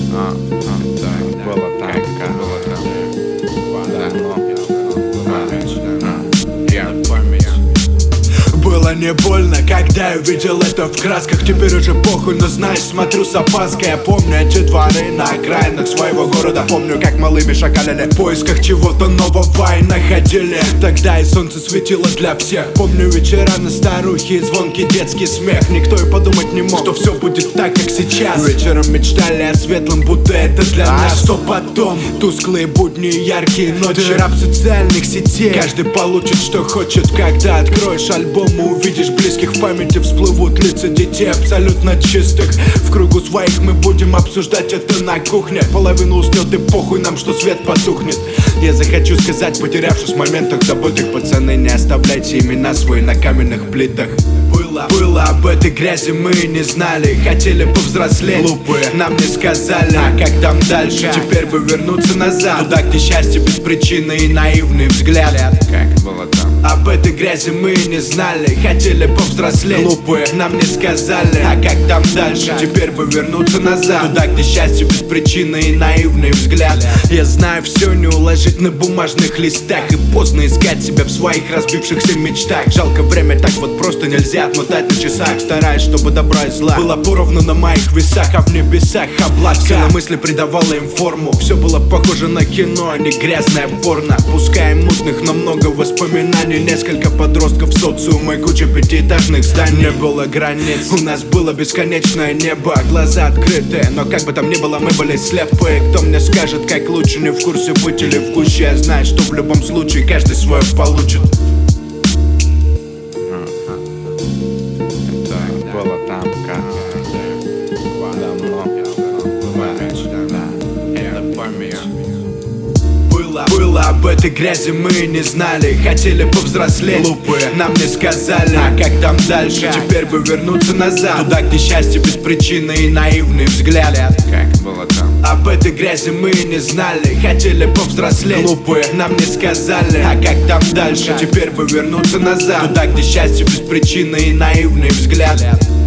Так было там, как было там. Я память. Было не больно, когда я увидел это в красках. Теперь уже похуй, но знаешь, смотрю с опаской. Я помню эти дворы на окраинах своего города. Помню, как малыми шакалили в поисках чего-то нового и находили. Тогда и солнце светило для всех. Помню вечера на старухе и звонкий детский смех. Никто и подумать не мог, что все будет так, как сейчас. Вечером мечтали о светлом, будто это для нас. Что потом? Тусклые будни и яркие ночи. Ты раб социальных сетей. Каждый получит, что хочет. Когда откроешь альбом и увидишь близких, в памяти всплывут лица детей абсолютно чистых. В кругу своих мы будем обсуждать это на кухне. Половину уснет и похуй нам, что свет потухнет. Я захочу сказать, потерявшись в моментах забытых: пацаны, не оставляйте имена свои на каменных плитах. Было об этой грязи, мы не знали. Хотели повзрослеть, глупые, нам не сказали. А как там дальше? Теперь бы вернуться назад, туда, где счастье без причины и наивный взгляд. Как было там. Об этой грязи мы не знали. Хотели повзрослеть, глупые, нам не сказали. А как там дальше? Теперь бы вернуться назад, туда, где счастье без причины и наивный взгляд. Я знаю, все не уложить на бумажных листах, и поздно искать себя в своих разбившихся мечтах. Жалко, время так вот просто нельзя отмотать на часах. Стараюсь, чтобы добра и зла было поровну на моих весах, а в небесах облака. Все на мысли придавало им форму. Все было похоже на кино, а не грязное порно. Пускай мутных, но много воспоминаний. Несколько подростков, социума и куча пятиэтажных зданий. Не было границ, у нас было бесконечное небо. Глаза открытые, но как бы там ни было, мы были слепые. Кто мне скажет, как лучше, не в курсе быть или в гуще. Я знаю, что в любом случае каждый свое получит. Так было там, как давно. Это память. Было об этой грязи, мы не знали. Хотели повзрослеть, глупые, нам не сказали. А как там дальше? Теперь бы вернуться назад, туда, где счастье без причины и наивный взгляд. Как было там. Об этой грязи мы не знали. Хотели повзрослеть, глупые, нам не сказали. А как там дальше? Теперь бы вернуться назад, туда, где счастье без причины и наивный взгляд.